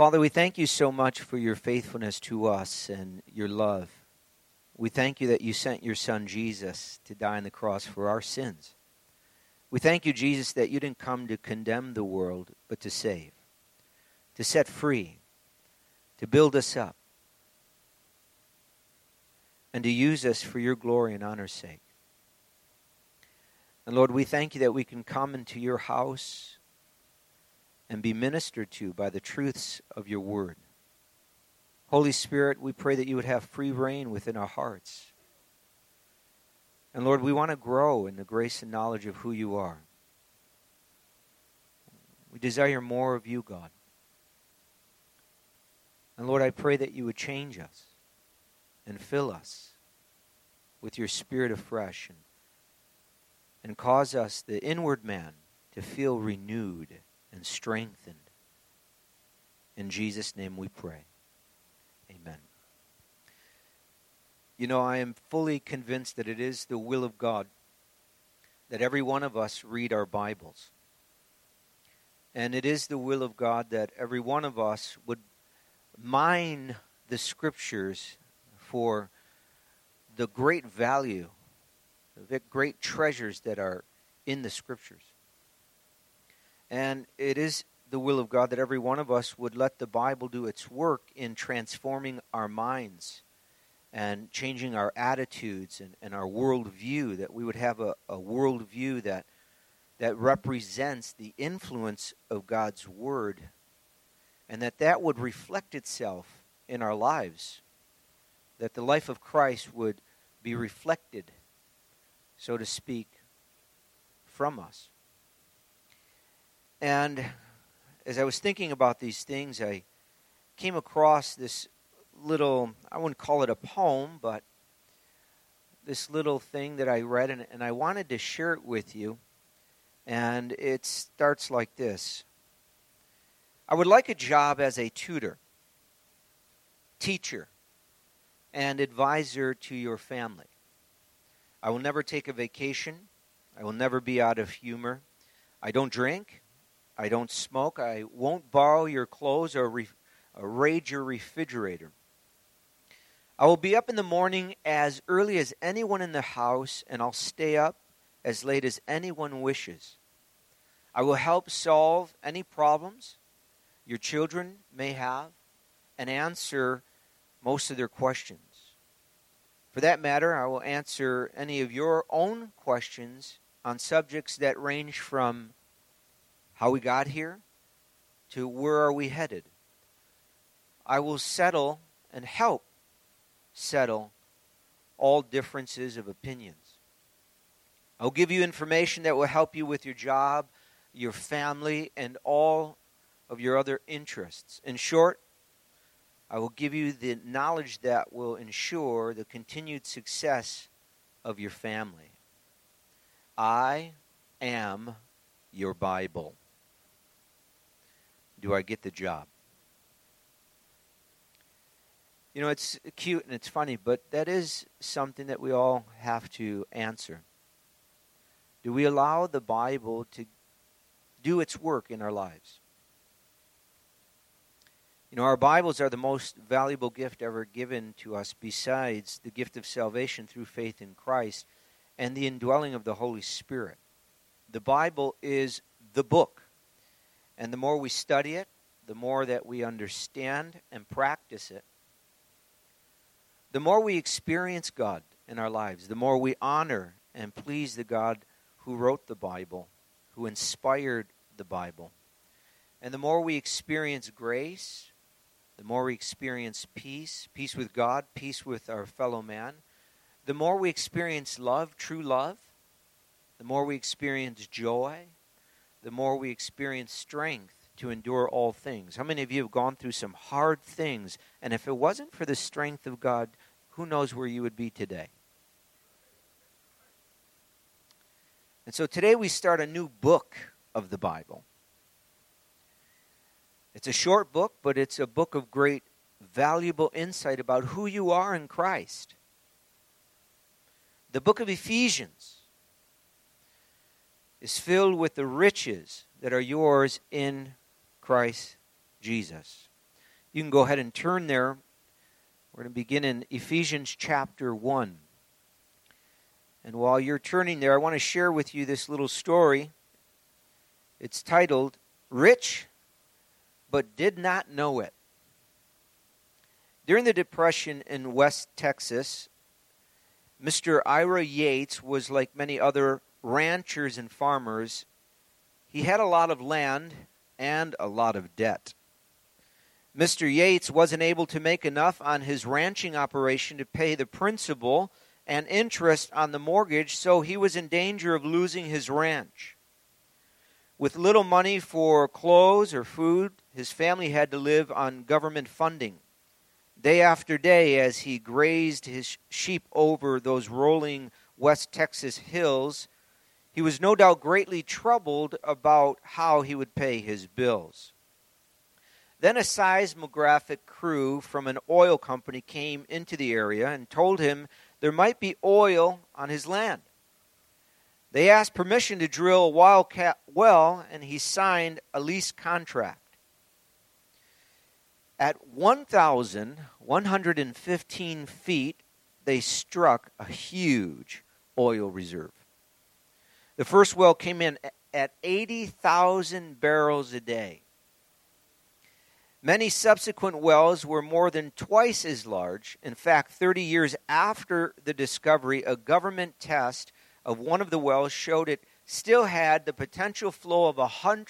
Father, we thank you so much for your faithfulness to us and your love. We thank you that you sent your son Jesus to die on the cross for our sins. We thank you, Jesus, that you didn't come to condemn the world, but to save, to set free, to build us up, and to use us for your glory and honor's sake. And Lord, we thank you that we can come into your house and be ministered to by the truths of your word. Holy Spirit, we pray that you would have free reign within our hearts. And Lord, we want to grow in the grace and knowledge of who you are. We desire more of you, God. And Lord, I pray that you would change us and fill us with your spirit afresh and cause us, the inward man, to feel renewed and strengthened. In Jesus' name we pray. Amen. You know, I am fully convinced that it is the will of God that every one of us read our Bibles. And it is the will of God that every one of us would mine the Scriptures for the great value, the great treasures that are in the Scriptures. And it is the will of God that every one of us would let the Bible do its work in transforming our minds and changing our attitudes and our worldview, that we would have a worldview that represents the influence of God's Word, and that would reflect itself in our lives, that the life of Christ would be reflected, so to speak, from us. And as I was thinking about these things, I came across this little, I wouldn't call it a poem, but this little thing that I read, and I wanted to share it with you. And it starts like this. I would like a job as a tutor, teacher, and advisor to your family. I will never take a vacation. I will never be out of humor. I don't drink. I don't smoke. I won't borrow your clothes or raid your refrigerator. I will be up in the morning as early as anyone in the house, and I'll stay up as late as anyone wishes. I will help solve any problems your children may have and answer most of their questions. For that matter, I will answer any of your own questions on subjects that range from how we got here to where are we headed. I will settle and help settle all differences of opinions. I'll give you information that will help you with your job, your family, and all of your other interests. In short, I will give you the knowledge that will ensure the continued success of your family. I am your Bible. Do I get the job? You know, it's cute and it's funny, but that is something that we all have to answer. Do we allow the Bible to do its work in our lives? You know, our Bibles are the most valuable gift ever given to us besides the gift of salvation through faith in Christ and the indwelling of the Holy Spirit. The Bible is the book. And the more we study it, the more that we understand and practice it, the more we experience God in our lives, the more we honor and please the God who wrote the Bible, who inspired the Bible. And the more we experience grace, the more we experience peace, peace with God, peace with our fellow man, the more we experience love, true love, the more we experience joy, the more we experience strength to endure all things. How many of you have gone through some hard things, and if it wasn't for the strength of God, who knows where you would be today? And so today we start a new book of the Bible. It's a short book, but it's a book of great, valuable insight about who you are in Christ. The book of Ephesians is filled with the riches that are yours in Christ Jesus. You can go ahead and turn there. We're going to begin in Ephesians chapter 1. And while you're turning there, I want to share with you this little story. It's titled, Rich But Did Not Know It. During the Depression in West Texas, Mr. Ira Yates was like many other ranchers and farmers. He had a lot of land and a lot of debt. Mr. Yates wasn't able to make enough on his ranching operation to pay the principal and interest on the mortgage, so he was in danger of losing his ranch. With little money for clothes or food, his family had to live on government funding. Day after day, as he grazed his sheep over those rolling West Texas hills, he was no doubt greatly troubled about how he would pay his bills. Then a seismographic crew from an oil company came into the area and told him there might be oil on his land. They asked permission to drill a wildcat well, and he signed a lease contract. At 1,115 feet, they struck a huge oil reserve. The first well came in at 80,000 barrels a day. Many subsequent wells were more than twice as large. In fact, 30 years after the discovery, a government test of one of the wells showed it still had the potential flow of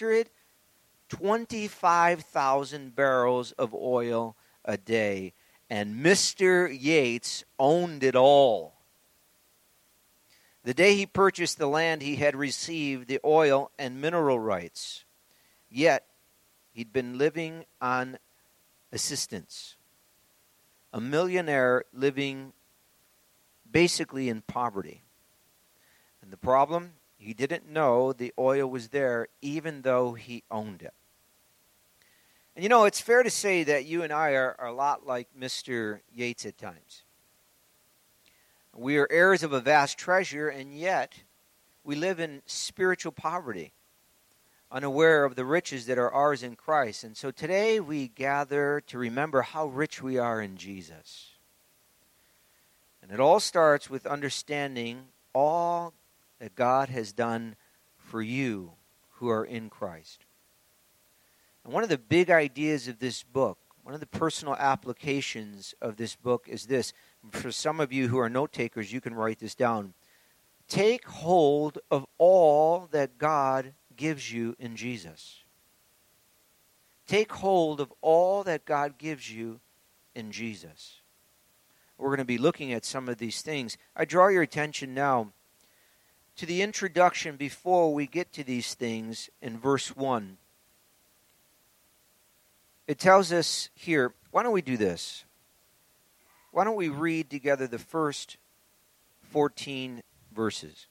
125,000 barrels of oil a day. And Mr. Yates owned it all. The day he purchased the land, he had received the oil and mineral rights. Yet, he'd been living on assistance. A millionaire living basically in poverty. And the problem, he didn't know the oil was there even though he owned it. And you know, it's fair to say that you and I are a lot like Mr. Yates at times. We are heirs of a vast treasure, and yet we live in spiritual poverty, unaware of the riches that are ours in Christ. And so today we gather to remember how rich we are in Jesus. And it all starts with understanding all that God has done for you who are in Christ. And one of the big ideas of this book, one of the personal applications of this book is this. For some of you who are note takers, you can write this down. Take hold of all that God gives you in Jesus. Take hold of all that God gives you in Jesus. We're going to be looking at some of these things. I draw your attention now to the introduction before we get to these things in verse 1. It tells us here, why don't we do this? Why don't we read together the first 14 verses?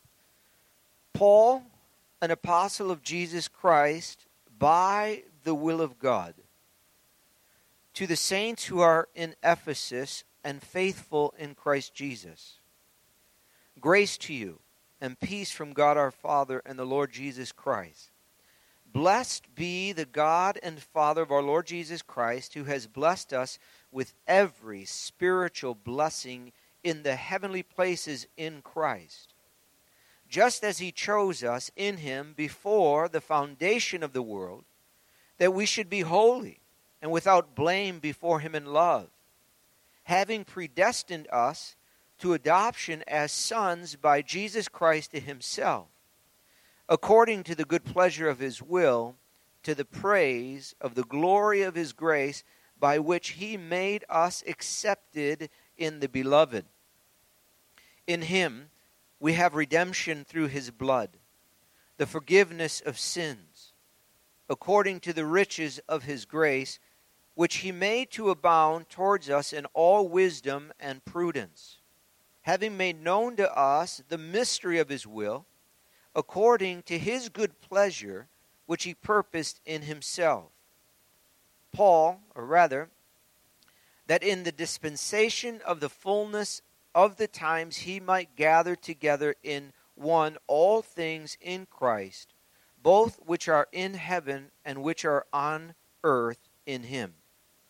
Paul, an apostle of Jesus Christ, by the will of God, to the saints who are in Ephesus and faithful in Christ Jesus. Grace to you and peace from God our Father and the Lord Jesus Christ. Blessed be the God and Father of our Lord Jesus Christ, who has blessed us with every spiritual blessing in the heavenly places in Christ, just as he chose us in him before the foundation of the world, that we should be holy and without blame before him in love, having predestined us to adoption as sons by Jesus Christ to himself, according to the good pleasure of his will, to the praise of the glory of his grace, by which he made us accepted in the Beloved. In him we have redemption through his blood, the forgiveness of sins, according to the riches of his grace, which he made to abound towards us in all wisdom and prudence, having made known to us the mystery of his will, according to his good pleasure, which he purposed in himself. Paul, or rather, that in the dispensation of the fullness of the times he might gather together in one all things in Christ, both which are in heaven and which are on earth in him.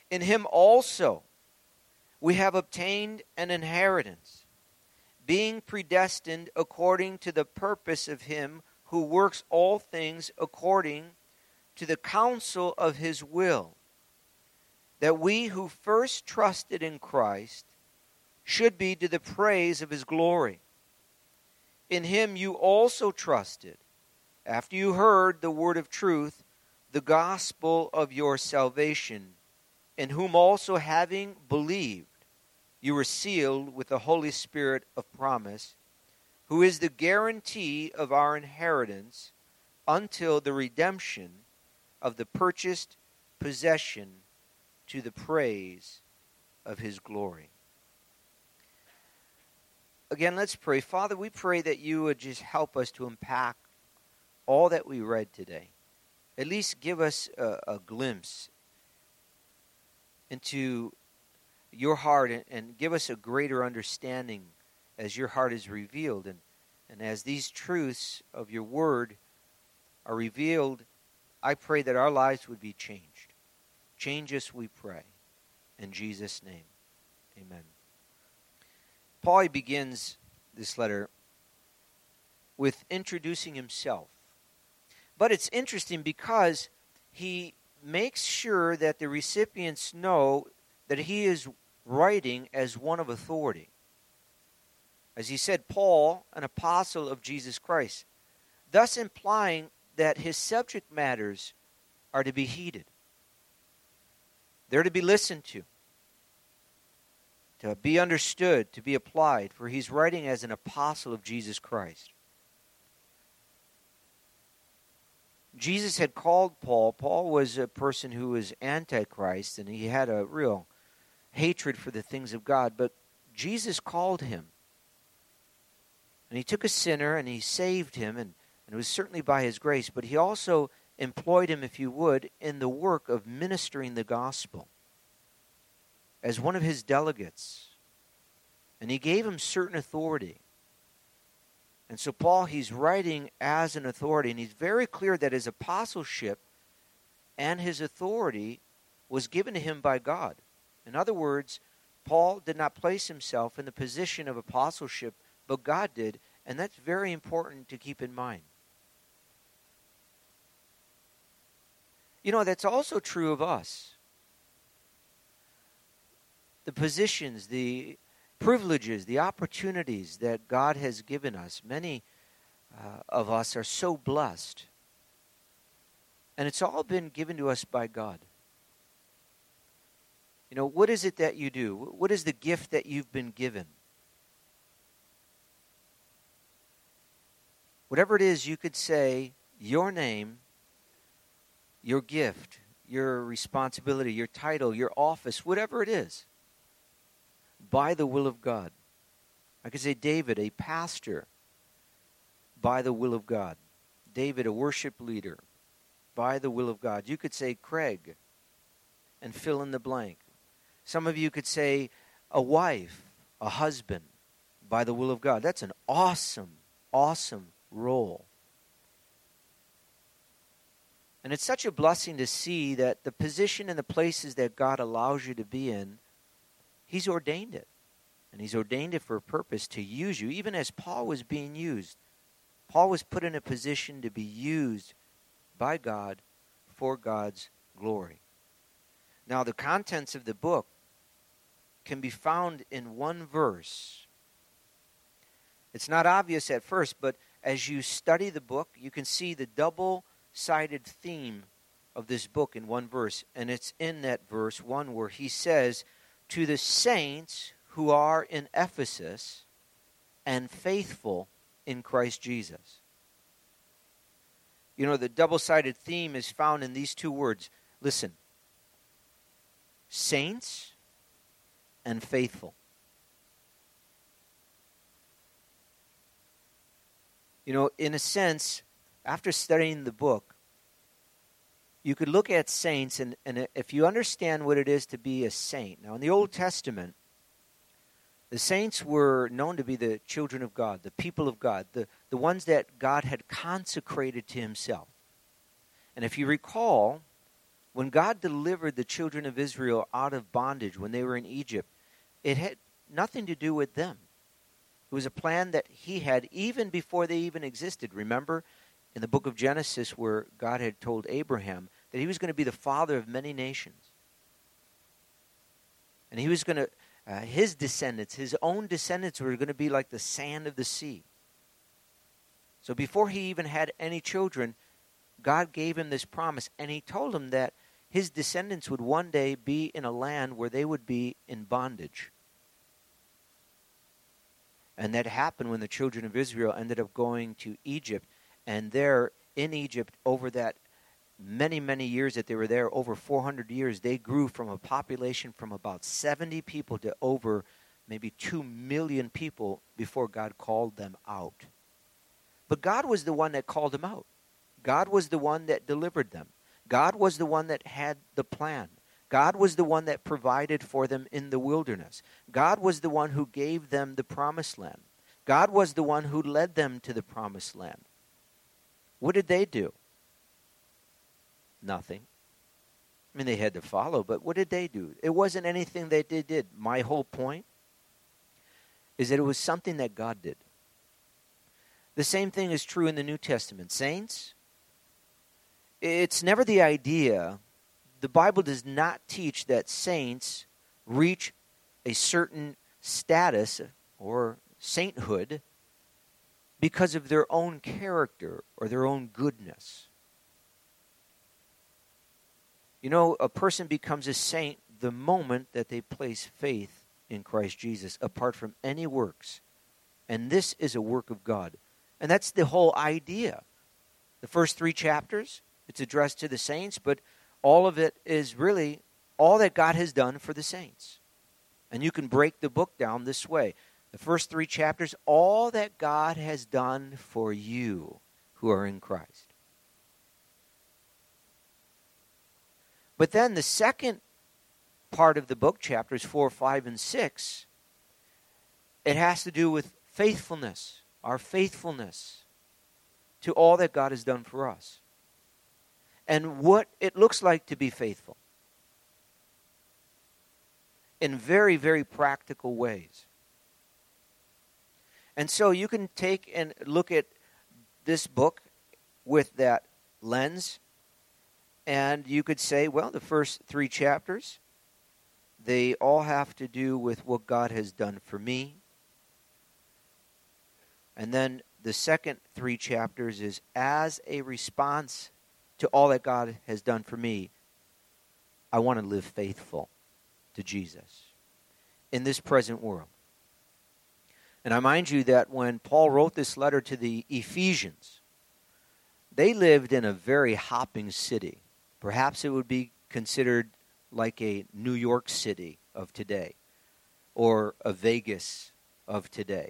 In him also we have obtained an inheritance, being predestined according to the purpose of him who works all things according to the counsel of his will, that we who first trusted in Christ should be to the praise of his glory. In him you also trusted, after you heard the word of truth, the gospel of your salvation, in whom also having believed, you were sealed with the Holy Spirit of promise, who is the guarantee of our inheritance until the redemption of the purchased possession to the praise of his glory. Again, let's pray. Father, we pray that you would just help us to unpack all that we read today. At least give us a glimpse into your heart and give us a greater understanding as your heart is revealed. And as these truths of your word are revealed, I pray that our lives would be changed. Change us, we pray. In Jesus' name, amen. Paul begins this letter with introducing himself. But it's interesting because he makes sure that the recipients know that he is writing as one of authority. As he said, Paul, an apostle of Jesus Christ, thus implying that his subject matters are to be heeded. They're to be listened to be understood, to be applied, for he's writing as an apostle of Jesus Christ. Jesus had called Paul. Paul was a person who was antichrist, and he had a real hatred for the things of God. But Jesus called him. And he took a sinner, and he saved him, and it was certainly by his grace. But he also employed him, if you would, in the work of ministering the gospel as one of his delegates. And he gave him certain authority. And so Paul, he's writing as an authority, and he's very clear that his apostleship and his authority was given to him by God. In other words, Paul did not place himself in the position of apostleship, but God did, and that's very important to keep in mind. You know, that's also true of us. The positions, the privileges, the opportunities that God has given us, many of us are so blessed. And it's all been given to us by God. You know, what is it that you do? What is the gift that you've been given? Whatever it is, you could say your name, your gift, your responsibility, your title, your office, whatever it is, by the will of God. I could say David, a pastor, by the will of God. David, a worship leader, by the will of God. You could say Craig and fill in the blank. Some of you could say a wife, a husband, by the will of God. That's an awesome, awesome role. And it's such a blessing to see that the position and the places that God allows you to be in, He's ordained it. And He's ordained it for a purpose to use you. Even as Paul was being used, Paul was put in a position to be used by God for God's glory. Now, the contents of the book can be found in one verse. It's not obvious at first, but as you study the book, you can see the double-sided theme of this book in one verse. And it's in that verse 1 where he says, "To the saints who are in Ephesus and faithful in Christ Jesus." You know, the double-sided theme is found in these two words. Listen. Saints and faithful. You know, in a sense, after studying the book, you could look at saints, and if you understand what it is to be a saint. Now, in the Old Testament, the saints were known to be the children of God, the people of God, the ones that God had consecrated to Himself. And if you recall, When God delivered the children of Israel out of bondage when they were in Egypt, it had nothing to do with them. It was a plan that he had even before they even existed. Remember in the book of Genesis where God had told Abraham that he was going to be the father of many nations. And he was going to, his descendants, his own descendants were going to be like the sand of the sea. So before he even had any children, God gave him this promise, and he told him that his descendants would one day be in a land where they would be in bondage. And that happened when the children of Israel ended up going to Egypt. And there in Egypt, over that many, many years that they were there, over 400 years, they grew from a population from about 70 people to over maybe 2 million people before God called them out. But God was the one that called them out. God was the one that delivered them. God was the one that had the plan. God was the one that provided for them in the wilderness. God was the one who gave them the promised land. God was the one who led them to the promised land. What did they do? Nothing. I mean, they had to follow, but what did they do? It wasn't anything that they did. My whole point is that it was something that God did. The same thing is true in the New Testament. Saints, it's never the idea. The Bible does not teach that saints reach a certain status or sainthood because of their own character or their own goodness. You know, a person becomes a saint the moment that they place faith in Christ Jesus, apart from any works. And this is a work of God. And that's the whole idea. The first 3 chapters, it's addressed to the saints, but all of it is really all that God has done for the saints. And you can break the book down this way. The first 3 chapters, all that God has done for you who are in Christ. But then the second part of the book, chapters 4, 5, and 6, it has to do with faithfulness, our faithfulness to all that God has done for us. And what it looks like to be faithful in very, very practical ways. And so you can take and look at this book with that lens, and you could say, well, the first 3 chapters, they all have to do with what God has done for me. And then the second 3 chapters is as a response to all that God has done for me, I want to live faithful to Jesus in this present world. And I mind you that when Paul wrote this letter to the Ephesians, they lived in a very hopping city. Perhaps it would be considered like a New York City of today or a Vegas of today.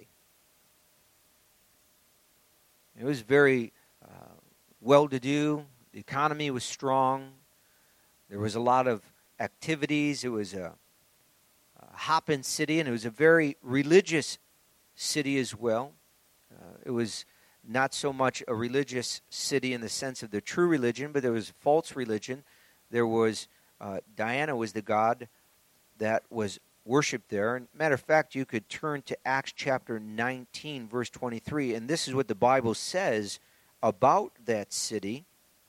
It was very well-to-do. The economy was strong. There was a lot of activities. It was a hopping city, and it was a very religious city as well. It was not so much a religious city in the sense of the true religion, but there was false religion. There was, Diana was the god that was worshipped there. And matter of fact, you could turn to Acts chapter 19, verse 23, and this is what the Bible says about that city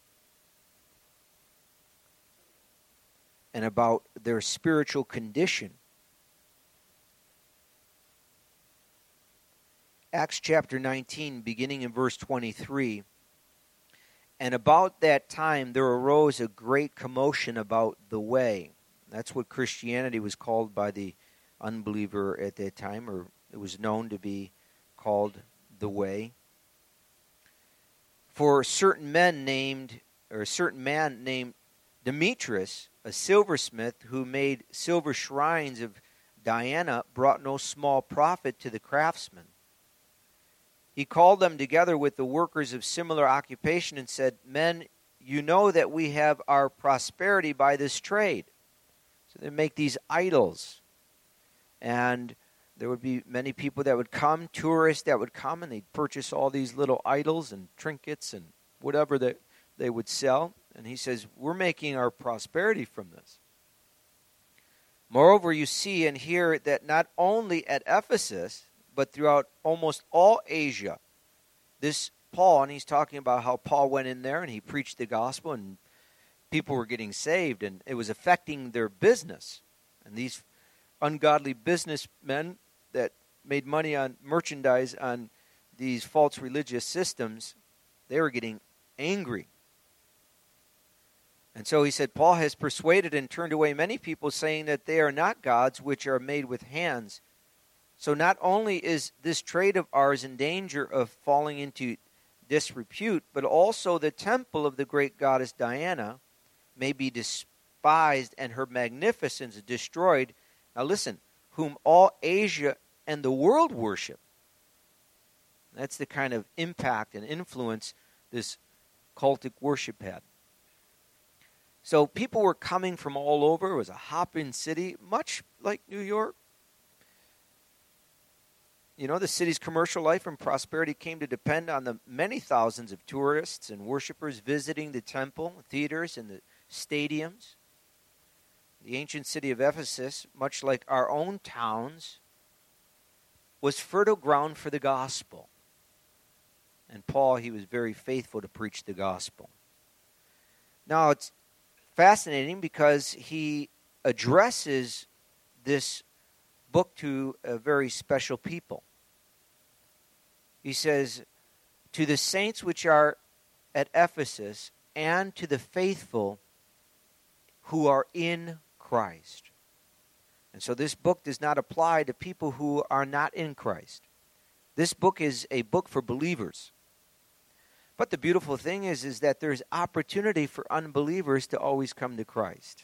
and about their spiritual condition. Acts chapter 19, beginning in verse 23. And about that time there arose a great commotion about the way. That's what Christianity was called by the unbeliever at that time, or it was known to be called the way. For a certain man named Demetrius, a silversmith who made silver shrines of Diana, brought no small profit to the craftsmen. He called them together with the workers of similar occupation and said, "Men, you know that we have our prosperity by this trade." So they make these idols. And there would be many people that would come, tourists that would come, and they'd purchase all these little idols and trinkets and whatever that they would sell. And he says, we're making our prosperity from this. Moreover, you see and hear that not only at Ephesus, but throughout almost all Asia, this Paul, and he's talking about how Paul went in there and he preached the gospel and people were getting saved and it was affecting their business. And these ungodly businessmen that made money on merchandise on these false religious systems, they were getting angry. And so he said, Paul has persuaded and turned away many people, saying that they are not gods which are made with hands. So not only is this trade of ours in danger of falling into disrepute, but also the temple of the great goddess Diana may be despised and her magnificence destroyed. Now listen, whom all Asia and the world worship. That's the kind of impact and influence this cultic worship had. So people were coming from all over. It was a hop-in city, much like New York. You know, the city's commercial life and prosperity came to depend on the many thousands of tourists and worshipers visiting the temple, theaters, and the stadiums. The ancient city of Ephesus, much like our own towns, was fertile ground for the gospel. And Paul, he was very faithful to preach the gospel. Now, it's fascinating because he addresses this book to a very special people. He says, to the saints which are at Ephesus and to the faithful who are in Christ. And so this book does not apply to people who are not in Christ. This book is a book for believers. But the beautiful thing is that there's opportunity for unbelievers to always come to Christ.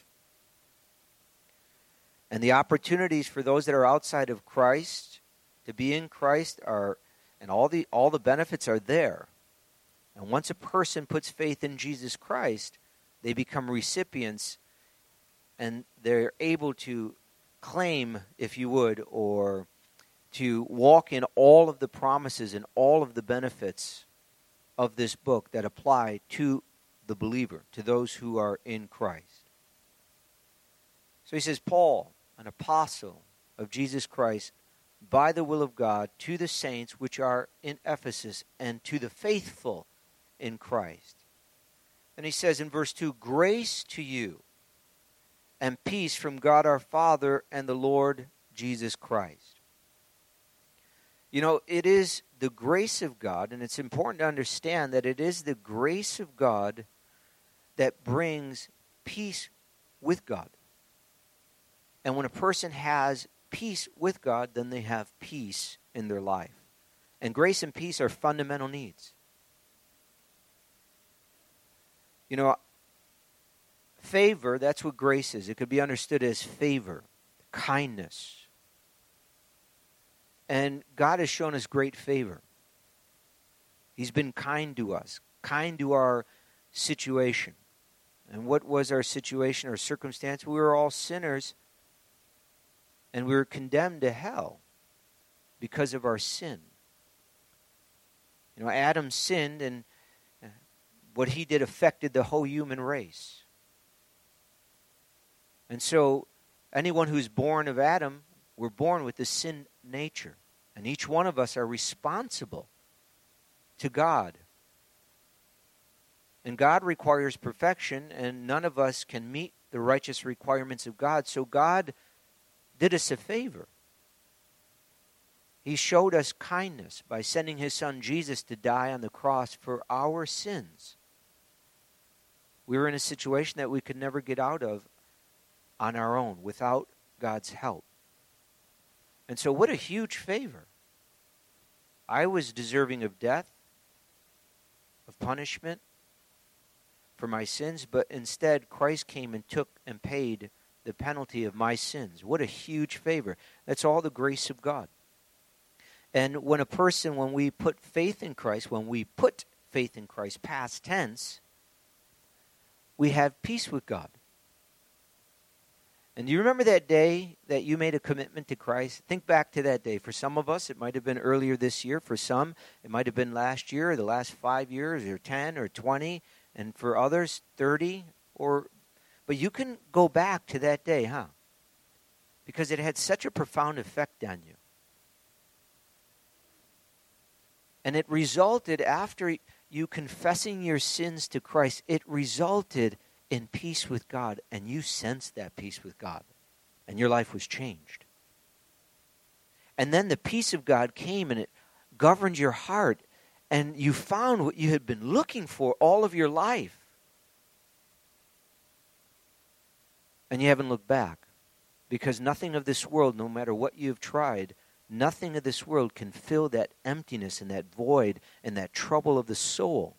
And the opportunities for those that are outside of Christ to be in Christ are, and all the benefits are there. And once a person puts faith in Jesus Christ, they become recipients and they're able to claim, if you would, or to walk in all of the promises and all of the benefits of this book that apply to the believer, to those who are in Christ. So he says, Paul, an apostle of Jesus Christ, by the will of God, to the saints which are in Ephesus, and to the faithful in Christ. And he says in verse 2, grace to you and peace from God our Father and the Lord Jesus Christ. You know, it is the grace of God, and it's important to understand that it is the grace of God that brings peace with God. And when a person has peace with God, then they have peace in their life. And grace and peace are fundamental needs. You know, favor, that's what grace is. It could be understood as favor, kindness. And God has shown us great favor. He's been kind to us, kind to our situation. And what was our situation, our circumstance? We were all sinners, and we were condemned to hell because of our sin. You know, Adam sinned, and what he did affected the whole human race. And so, anyone who's born of Adam, we're born with this sin nature. And each one of us are responsible to God. And God requires perfection, and none of us can meet the righteous requirements of God. So God did us a favor. He showed us kindness by sending his son Jesus to die on the cross for our sins. We were in a situation that we could never get out of on our own without God's help. And so what a huge favor. I was deserving of death, of punishment for my sins, but instead Christ came and took and paid the penalty of my sins. What a huge favor. That's all the grace of God. And when we put faith in Christ, past tense, we have peace with God. And do you remember that day that you made a commitment to Christ? Think back to that day. For some of us, it might have been earlier this year. For some, it might have been last year or the last 5 years or 10 or 20. and for others 30, but you can go back to that day, huh? Because it had such a profound effect on you. And it resulted, after you confessing your sins to Christ, it resulted in peace with God, and you sensed that peace with God, and your life was changed. And then the peace of God came, and it governed your heart, and you found what you had been looking for all of your life. And you haven't looked back, because nothing of this world, no matter what you've tried, nothing of this world can fill that emptiness and that void and that trouble of the soul.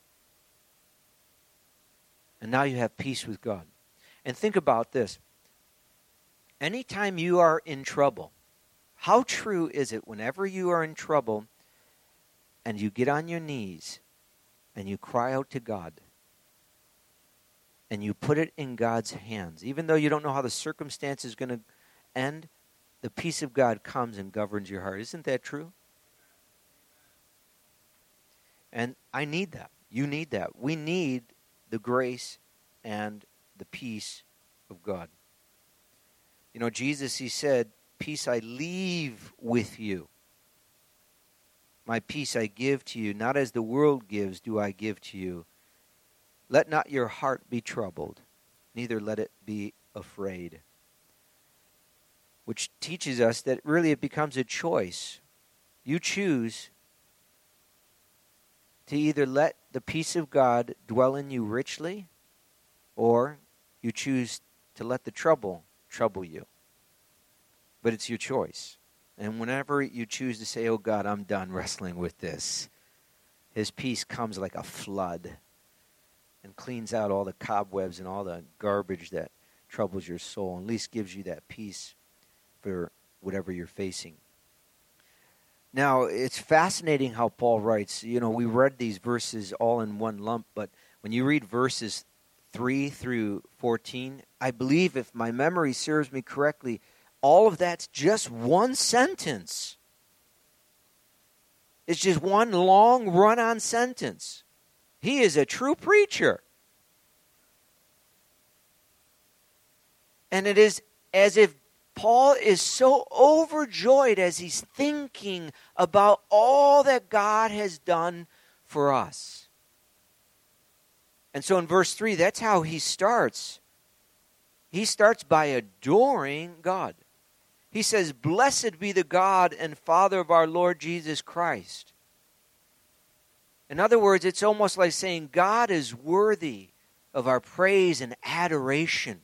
And now you have peace with God. And think about this. Anytime you are in trouble, how true is it whenever you are in trouble and you get on your knees and you cry out to God and you put it in God's hands, even though you don't know how the circumstance is going to end, the peace of God comes and governs your heart. Isn't that true? And I need that. You need that. We need the grace and the peace of God. You know, Jesus, he said, peace I leave with you. My peace I give to you. Not as the world gives do I give to you. Let not your heart be troubled, neither let it be afraid. Which teaches us that really it becomes a choice. You choose to either let the peace of God dwell in you richly, or you choose to let the trouble you. But it's your choice. And whenever you choose to say, oh God, I'm done wrestling with this, his peace comes like a flood and cleans out all the cobwebs and all the garbage that troubles your soul, and at least gives you that peace for whatever you're facing. Now, it's fascinating how Paul writes. You know, we read these verses all in one lump, but when you read verses 3 through 14, I believe, if my memory serves me correctly, all of that's just one sentence. It's just one long run-on sentence. He is a true preacher. And it is as if Paul is so overjoyed as he's thinking about all that God has done for us. And so in verse 3, that's how he starts. He starts by adoring God. He says, "Blessed be the God and Father of our Lord Jesus Christ." In other words, it's almost like saying God is worthy of our praise and adoration.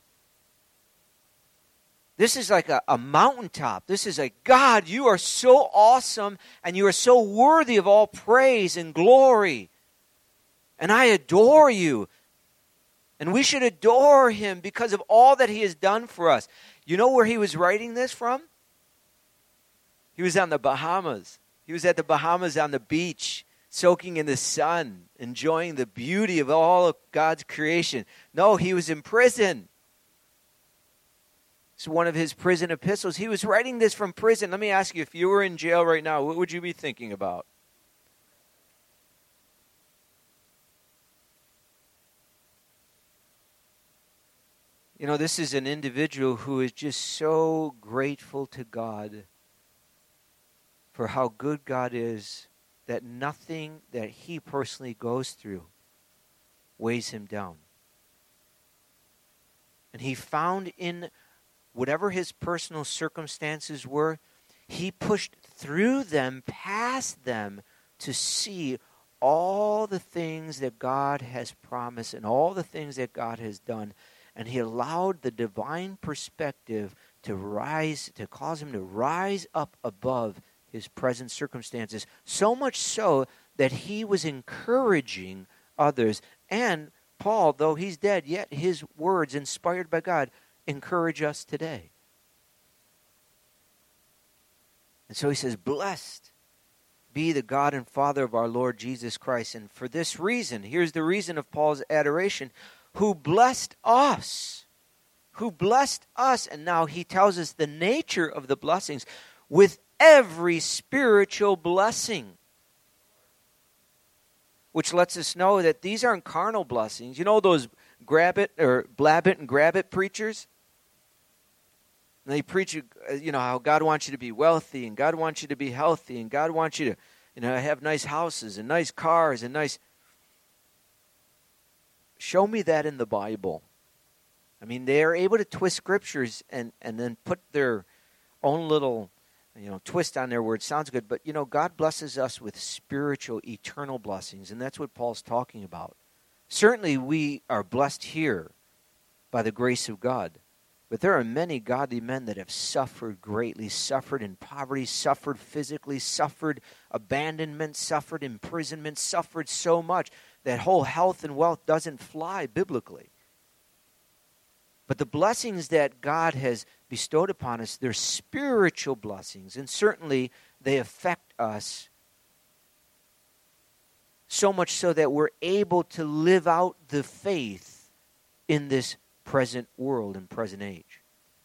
This is like a mountaintop. This is like, God, you are so awesome and you are so worthy of all praise and glory. And I adore you. And we should adore him because of all that he has done for us. You know where he was writing this from? He was on the Bahamas. He was at the Bahamas on the beach, soaking in the sun, enjoying the beauty of all of God's creation. No, he was in prison. It's one of his prison epistles. He was writing this from prison. Let me ask you, if you were in jail right now, what would you be thinking about? You know, this is an individual who is just so grateful to God for how good God is, that nothing that he personally goes through weighs him down. And he found in whatever his personal circumstances were, he pushed through them, past them, to see all the things that God has promised and all the things that God has done. And he allowed the divine perspective to rise, to cause him to rise up above his present circumstances. So much so that he was encouraging others. And Paul, though he's dead, yet his words, inspired by God, encourage us today. And so he says, "Blessed be the God and Father of our Lord Jesus Christ." And for this reason, here's the reason of Paul's adoration, who blessed us. Who blessed us. And now he tells us the nature of the blessings with every spiritual blessing. which lets us know that these aren't carnal blessings. You know those grab it or blab it and grab it preachers? And they preach, how God wants you to be wealthy and God wants you to be healthy and God wants you to, have nice houses and nice cars and nice. Show me that in the Bible. I mean, they are able to twist scriptures and then put their own little, twist on there where it sounds good. But, God blesses us with spiritual, eternal blessings, and that's what Paul's talking about. Certainly, we are blessed here by the grace of God. But there are many godly men that have suffered greatly, suffered in poverty, suffered physically, suffered abandonment, suffered imprisonment, suffered so much that whole health and wealth doesn't fly biblically. But the blessings that God has bestowed upon us, they're spiritual blessings, and certainly they affect us so much so that we're able to live out the faith in this present world and present age.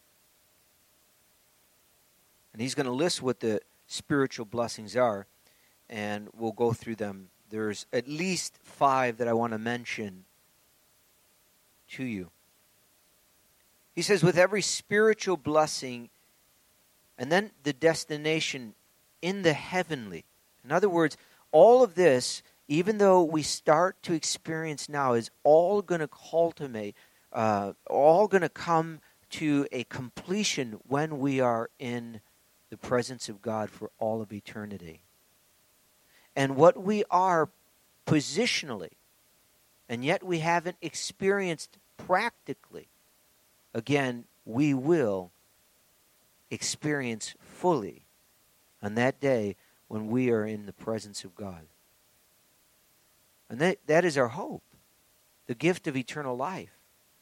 And he's going to list what the spiritual blessings are, and we'll go through them. There's at least 5 that I want to mention to you. He says, with every spiritual blessing, and then the destination in the heavenly. In other words, all of this, even though we start to experience now, is all going to culminate, all going to come to a completion when we are in the presence of God for all of eternity. And what we are positionally, and yet we haven't experienced practically, again, we will experience fully on that day when we are in the presence of God. And that is our hope, the gift of eternal life.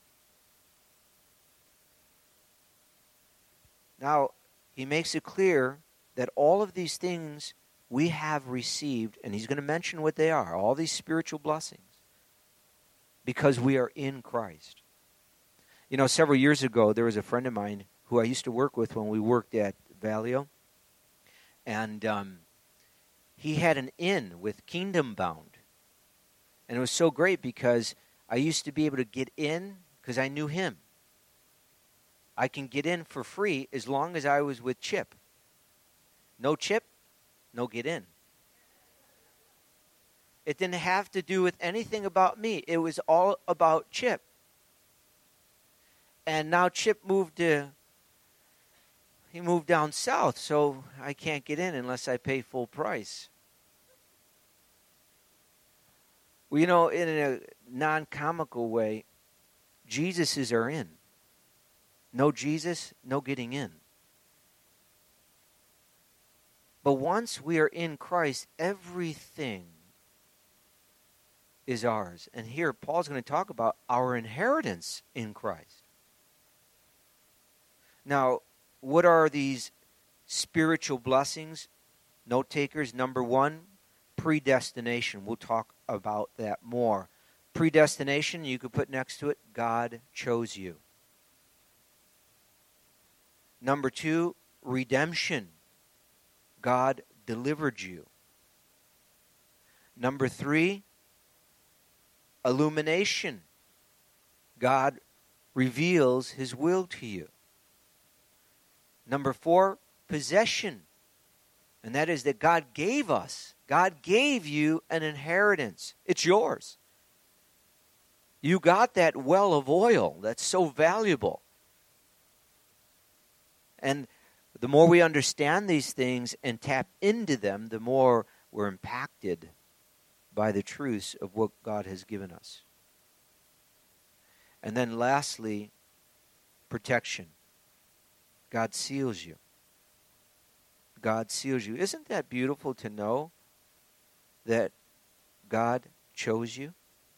Now, he makes it clear that all of these things we have received, and he's going to mention what they are, all these spiritual blessings, because we are in Christ. Several years ago, there was a friend of mine who I used to work with when we worked at Valio, and he had an inn with Kingdom Bound. And it was so great because I used to be able to get in because I knew him. I can get in for free as long as I was with Chip. No Chip, no get in. It didn't have to do with anything about me. It was all about Chip. And now Chip moved down south, so I can't get in unless I pay full price. Well, in a non-comical way, Jesus is our in. No Jesus, no getting in. But once we are in Christ, everything is ours. And here, Paul's going to talk about our inheritance in Christ. Now, what are these spiritual blessings? Note takers, number 1, predestination. We'll talk about that more. Predestination, you could put next to it, God chose you. Number 2, redemption. God delivered you. Number 3, illumination. God reveals his will to you. Number 4, possession. And that is that God gave us. God gave you an inheritance. It's yours. You got that well of oil that's so valuable. And the more we understand these things and tap into them, the more we're impacted by the truths of what God has given us. And then lastly, protection. God seals you. God seals you. Isn't that beautiful to know that God chose you?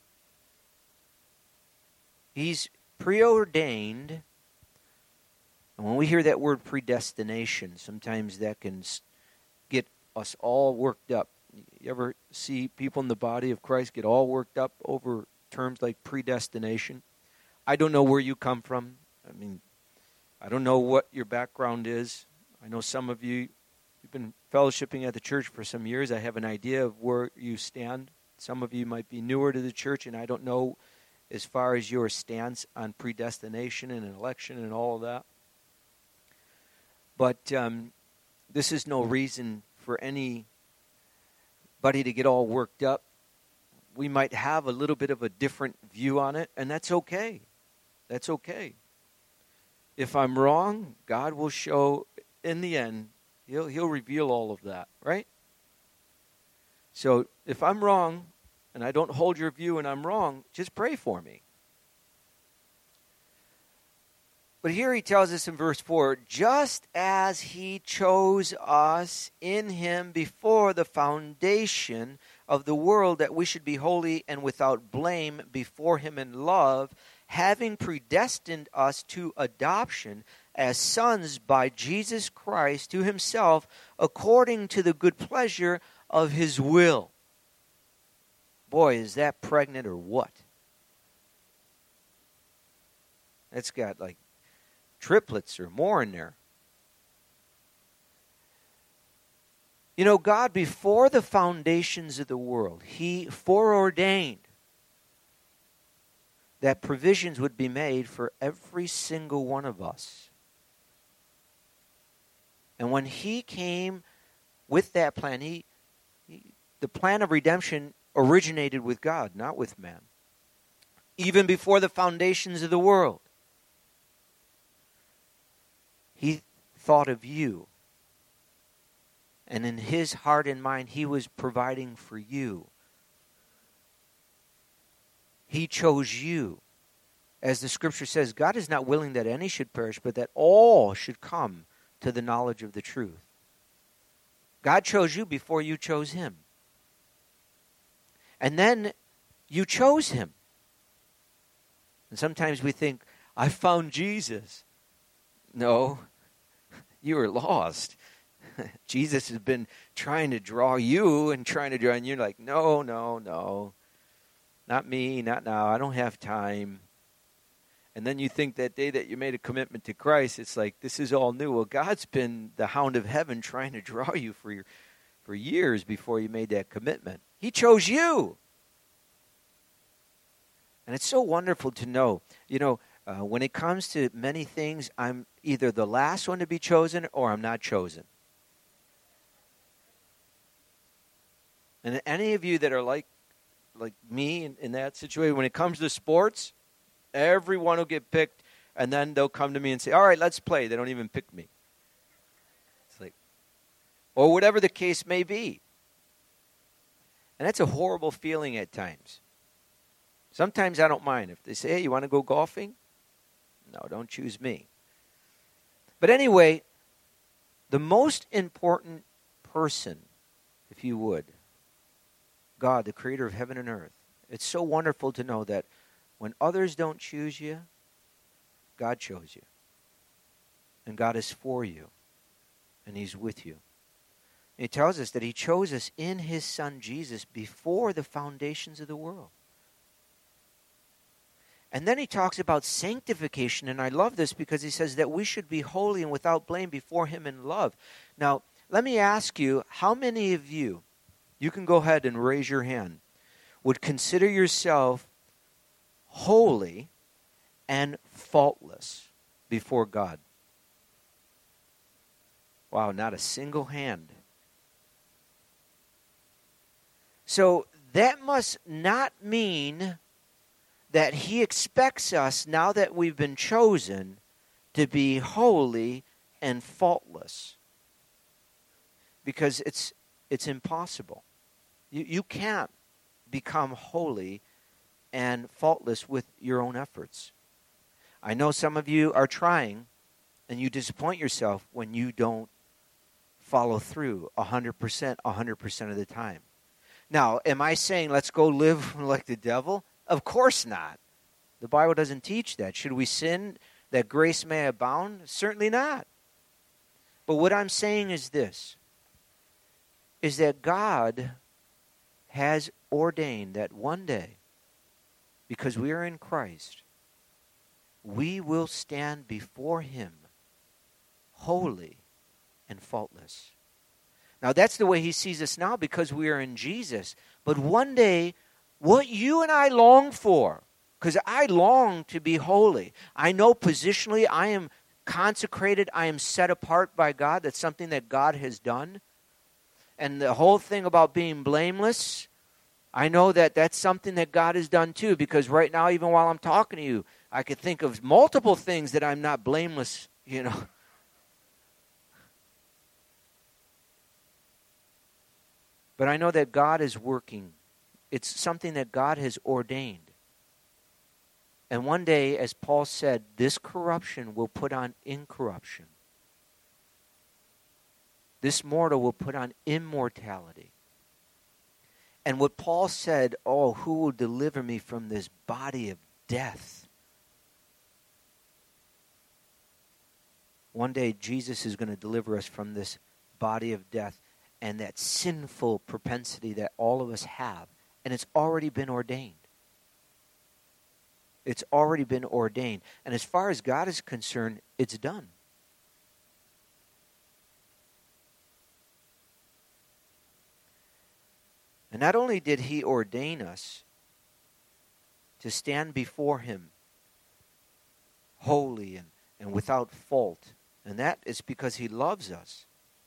He's preordained. And when we hear that word predestination, sometimes that can get us all worked up. You ever see people in the body of Christ get all worked up over terms like predestination? I don't know where you come from. I don't know what your background is. I know some of you, you've been fellowshipping at the church for some years. I have an idea of where you stand. Some of you might be newer to the church, and I don't know as far as your stance on predestination and an election and all of that. But this is no reason for anybody to get all worked up. We might have a little bit of a different view on it, and that's okay. That's okay. If I'm wrong, God will show in the end. He'll reveal all of that, right? So if I'm wrong and I don't hold your view and I'm wrong, just pray for me. But here he tells us in verse 4, just as he chose us in him before the foundation of the world, that we should be holy and without blame before him in love, having predestined us to adoption as sons by Jesus Christ to himself, according to the good pleasure of his will. Boy, is that pregnant or what? That's got like triplets or more in there. You know, God, before the foundations of the world, he foreordained that provisions would be made for every single one of us. And when he came with that plan, the plan of redemption originated with God, not with man. Even before the foundations of the world, he thought of you. And in his heart and mind, he was providing for you. He chose you. As the scripture says, God is not willing that any should perish, but that all should come to the knowledge of the truth. God chose you before you chose him. And then you chose him. And sometimes we think, I found Jesus. No, you were lost. Jesus has been trying to draw you and trying to draw, and you're like, no, not me, not now, I don't have time. And then you think that day that you made a commitment to Christ, it's like, this is all new. Well, God's been the hound of heaven trying to draw you for years before you made that commitment. He chose you. And it's so wonderful to know, when it comes to many things, I'm either the last one to be chosen or I'm not chosen. And any of you that are like me in that situation, when it comes to sports, everyone will get picked, and then they'll come to me and say, all right, let's play. They don't even pick me. It's like, or whatever the case may be. And that's a horrible feeling at times. Sometimes I don't mind. If they say, hey, you want to go golfing? No, don't choose me. But anyway, the most important person, if you would, God, the creator of heaven and earth. It's so wonderful to know that when others don't choose you, God chose you. And God is for you. And he's with you. And he tells us that he chose us in his son Jesus before the foundations of the world. And then he talks about sanctification, and I love this because he says that we should be holy and without blame before him in love. Now, let me ask you, how many of you can go ahead and raise your hand, would consider yourself holy and faultless before God? Wow, not a single hand. So that must not mean that he expects us, now that we've been chosen, to be holy and faultless. Because it's impossible. You can't become holy and faultless with your own efforts. I know some of you are trying, and you disappoint yourself when you don't follow through 100% of the time. Now, am I saying let's go live like the devil? Of course not. The Bible doesn't teach that. Should we sin that grace may abound? Certainly not. But what I'm saying is this, is that God has ordained that one day, because we are in Christ, we will stand before him holy and faultless. Now, that's the way he sees us now because we are in Jesus. But one day, what you and I long for, because I long to be holy. I know positionally I am consecrated. I am set apart by God. That's something that God has done. And the whole thing about being blameless, I know that that's something that God has done too, because right now, even while I'm talking to you, I could think of multiple things that I'm not blameless, But I know that God is working. It's something that God has ordained. And one day, as Paul said, this corruption will put on incorruption. This mortal will put on immortality. And what Paul said, who will deliver me from this body of death? One day, Jesus is going to deliver us from this body of death and that sinful propensity that all of us have. And it's already been ordained. It's already been ordained. And as far as God is concerned, it's done. And not only did he ordain us to stand before him holy and without fault, and that is because he loves us.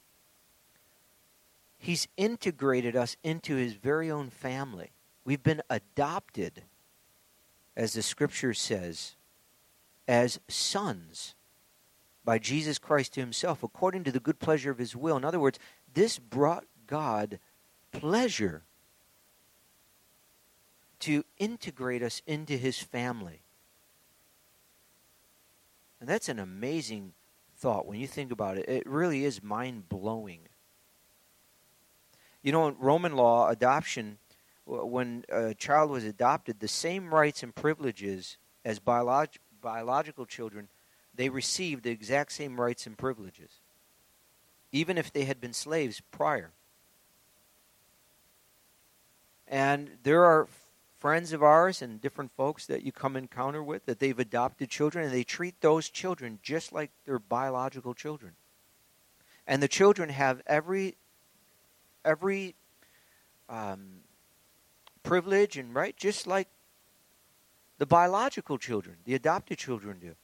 He's integrated us into his very own family. We've been adopted, as the scripture says, as sons by Jesus Christ himself, according to the good pleasure of his will. In other words, this brought God pleasure to integrate us into his family. And that's an amazing thought when you think about it. It really is mind-blowing. In Roman law, adoption, when a child was adopted, the same rights and privileges as biological children, they received the exact same rights and privileges, even if they had been slaves prior. And there are friends of ours and different folks that you come encounter with that they've adopted children, and they treat those children just like their biological children. And the children have every privilege and right, just like the biological children, the adopted children do.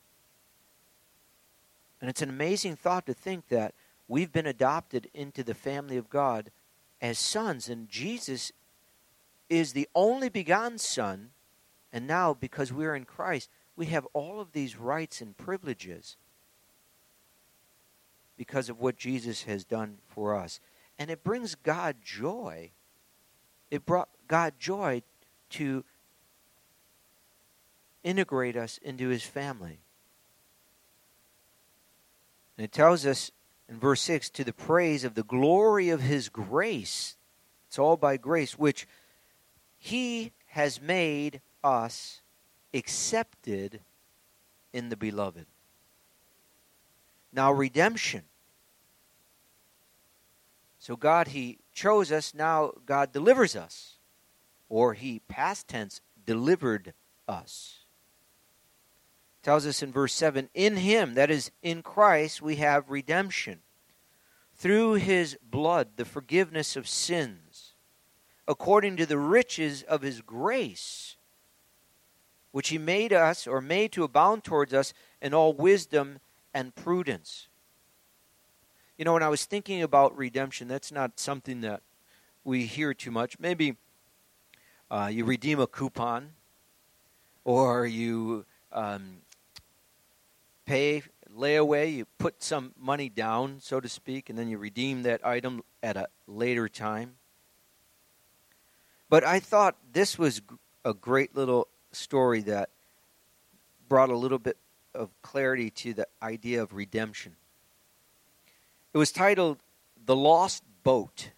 And it's an amazing thought to think that we've been adopted into the family of God as sons, and Jesus is the only begotten Son, and now because we're in Christ, we have all of these rights and privileges because of what Jesus has done for us. And it brings God joy. It brought God joy to integrate us into his family. And it tells us in verse 6, to the praise of the glory of his grace. It's all by grace, which he has made us accepted in the beloved. Now redemption. So God, he chose us, now God delivers us. Or he, past tense, delivered us. Tells us in verse 7, in him, that is, in Christ, we have redemption. Through his blood, the forgiveness of sins, according to the riches of his grace, which he made us, or made to abound towards us in all wisdom and prudence. When I was thinking about redemption, that's not something that we hear too much. Maybe you redeem a coupon, or you pay layaway, you put some money down, so to speak, and then you redeem that item at a later time. But I thought this was a great little story that brought a little bit of clarity to the idea of redemption. It was titled, The Lost Boat.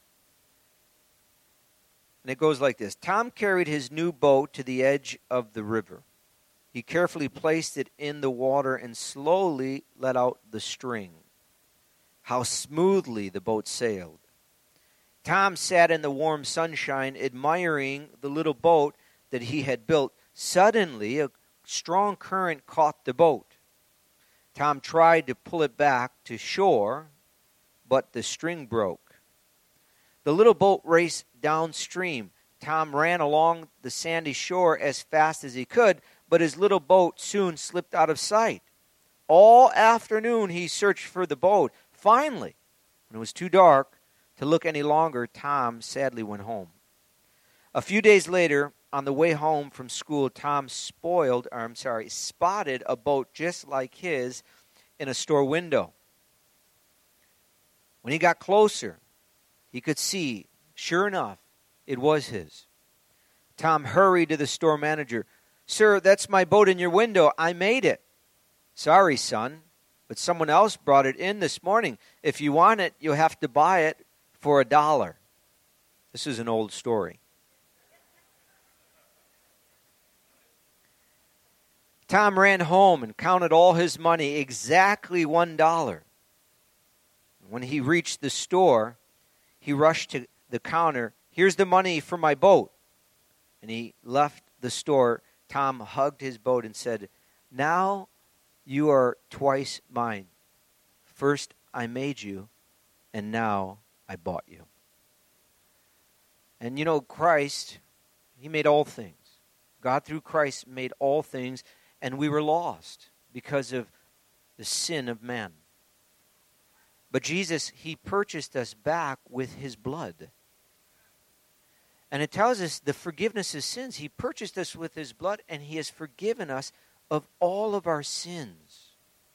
And it goes like this. Tom carried his new boat to the edge of the river. He carefully placed it in the water and slowly let out the string. How smoothly the boat sailed. Tom sat in the warm sunshine, admiring the little boat that he had built. Suddenly, a strong current caught the boat. Tom tried to pull it back to shore, but the string broke. The little boat raced downstream. Tom ran along the sandy shore as fast as he could, but his little boat soon slipped out of sight. All afternoon he searched for the boat. Finally, when it was too dark to look any longer, Tom sadly went home. A few days later, on the way home from school, Tom spotted a boat just like his in a store window. When he got closer, he could see, sure enough, it was his. Tom hurried to the store manager. "Sir, that's my boat in your window. I made it." "Sorry, son, but someone else brought it in this morning. If you want it, you'll have to buy it for $1. This is an old story. Tom ran home and counted all his money, exactly $1. When he reached the store, he rushed to the counter. "Here's the money for my boat." And he left the store. Tom hugged his boat and said, "Now you are twice mine. First I made you, and now I bought you." And you know, Christ, he made all things. God through Christ made all things, and we were lost because of the sin of man. But Jesus, he purchased us back with his blood. And it tells us the forgiveness of sins. He purchased us with his blood, and he has forgiven us of all of our sins.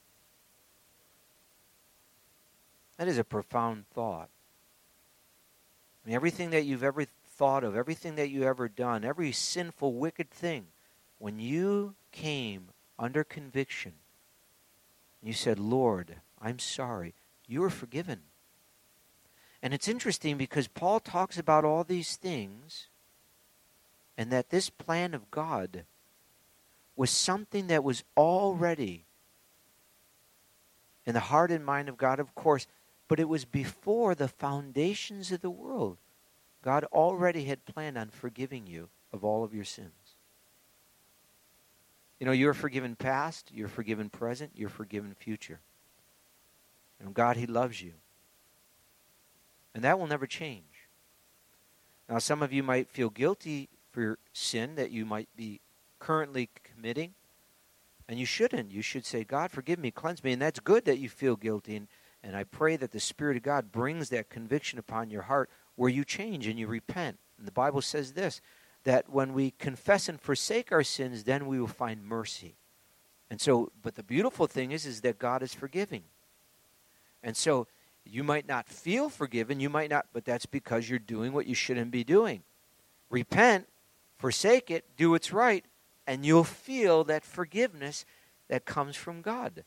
That is a profound thought. I mean, everything that you've ever thought of, everything that you've ever done, every sinful, wicked thing, when you came under conviction, you said, "Lord, I'm sorry," you were forgiven. And it's interesting because Paul talks about all these things, and that this plan of God was something that was already in the heart and mind of God, of course, but it was before the foundations of the world. God already had planned on forgiving you of all of your sins. You know, you're forgiven past, you're forgiven present, you're forgiven future. And God, he loves you. And that will never change. Now, some of you might feel guilty for your sin that you might be currently committing. And you shouldn't. You should say, "God, forgive me, cleanse me." And that's good that you feel guilty. And I pray that the Spirit of God brings that conviction upon your heart where you change and you repent. And the Bible says this, that when we confess and forsake our sins, then we will find mercy. And so, but the beautiful thing is that God is forgiving. And so, you might not feel forgiven, you might not, but that's because you're doing what you shouldn't be doing. Repent, forsake it, do what's right, and you'll feel that forgiveness that comes from God.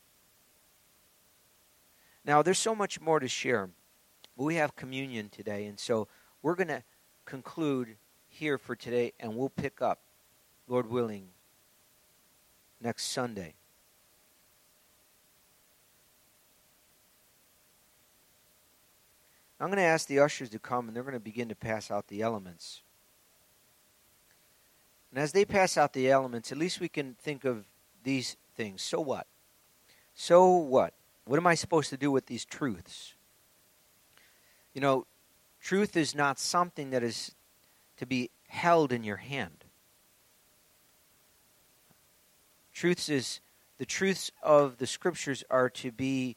Now, there's so much more to share. We have communion today, and so we're going to conclude here for today, and we'll pick up, Lord willing, next Sunday. I'm going to ask the ushers to come, and they're going to begin to pass out the elements. And as they pass out the elements, at least we can think of these things. So what? So what? What am I supposed to do with these truths? You know, truth is not something that is to be held in your hand. The truths of the Scriptures are to be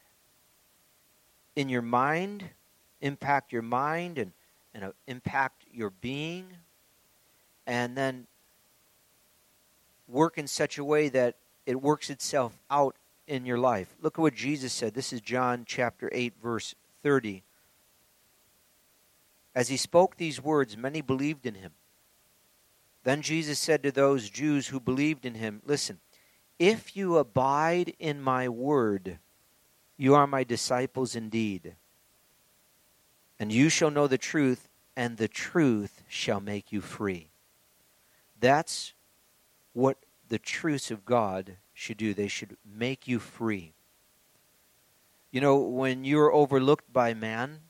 in your mind, impact your mind, and impact your being, and then work in such a way that it works itself out in your life. Look at what Jesus said. This is John chapter 8, verse 30. As he spoke these words, many believed in him. Then Jesus said to those Jews who believed in him, "Listen, if you abide in my word, you are my disciples indeed. And you shall know the truth, and the truth shall make you free." That's what the truths of God should do. They should make you free. You know, when you're overlooked by man,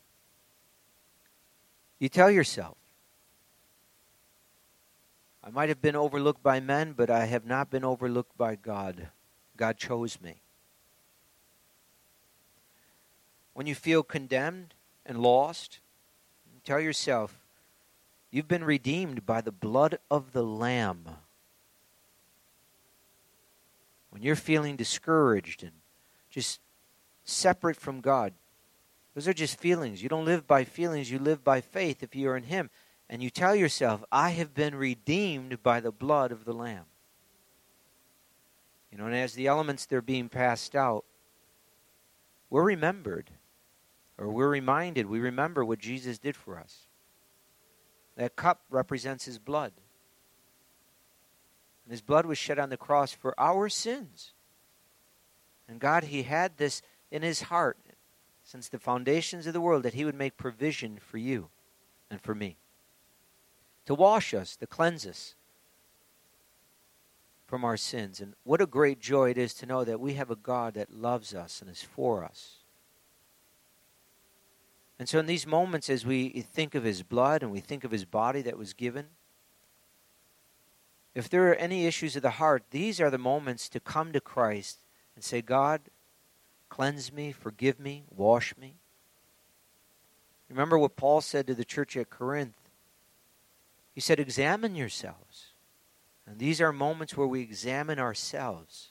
you tell yourself, "I might have been overlooked by men, but I have not been overlooked by God. God chose me." When you feel condemned and lost, tell yourself, you've been redeemed by the blood of the Lamb. When you're feeling discouraged and just separate from God, those are just feelings. You don't live by feelings, you live by faith if you are in Him. And you tell yourself, I have been redeemed by the blood of the Lamb. You know, and as the elements they're being passed out, we're remembered, or we're reminded, we remember what Jesus did for us. That cup represents His blood. And His blood was shed on the cross for our sins. And God, He had this in His heart since the foundations of the world, that He would make provision for you and for me. To wash us, to cleanse us from our sins. And what a great joy it is to know that we have a God that loves us and is for us. And so in these moments, as we think of His blood and we think of His body that was given, if there are any issues of the heart, these are the moments to come to Christ and say, God, cleanse me, forgive me, wash me. Remember what Paul said to the church at Corinth. He said, examine yourselves. And these are moments where we examine ourselves.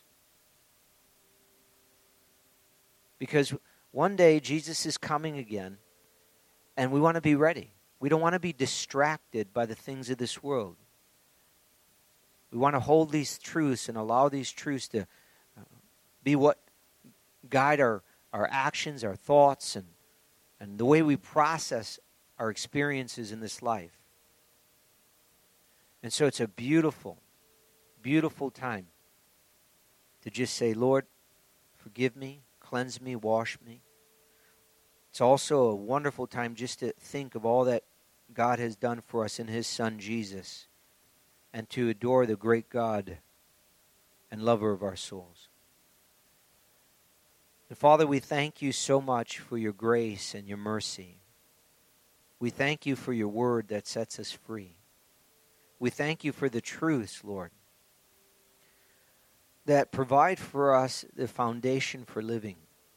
Because one day Jesus is coming again, and we want to be ready. We don't want to be distracted by the things of this world. We want to hold these truths and allow these truths to be what guide our actions, our thoughts, and the way we process our experiences in this life. And so it's a beautiful, beautiful time to just say, Lord, forgive me, cleanse me, wash me. It's also a wonderful time just to think of all that God has done for us in His Son, Jesus, and to adore the great God and lover of our souls. And Father, we thank You so much for Your grace and Your mercy. We thank You for Your word that sets us free. We thank You for the truths, Lord, that provide for us the foundation for living.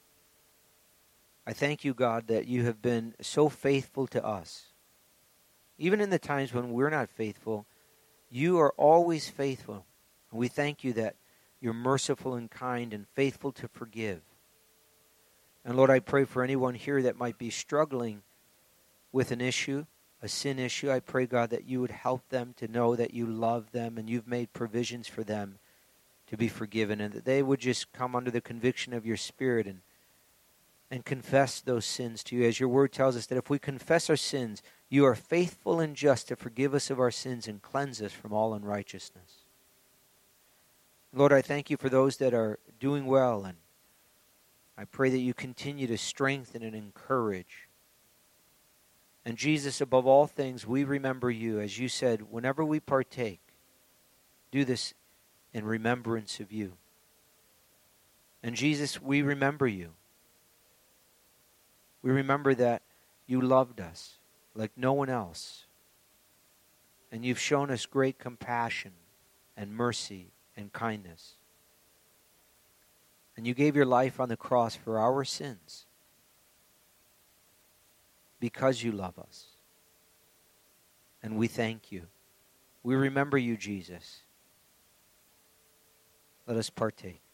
I thank You, God, that You have been so faithful to us. Even in the times when we're not faithful, You are always faithful. And we thank You that You're merciful and kind and faithful to forgive. And Lord, I pray for anyone here that might be struggling with an issue, a sin issue. I pray, God, that You would help them to know that You love them and You've made provisions for them to be forgiven, and that they would just come under the conviction of Your Spirit and confess those sins to You. As Your word tells us that if we confess our sins, You are faithful and just to forgive us of our sins and cleanse us from all unrighteousness. Lord, I thank You for those that are doing well, and I pray that You continue to strengthen and encourage. And Jesus, above all things, we remember You. As You said, whenever we partake, do this in remembrance of You. And Jesus, we remember You. We remember that You loved us like no one else. And You've shown us great compassion and mercy and kindness. And You gave Your life on the cross for our sins because You love us. And we thank You. We remember You, Jesus. Let us partake.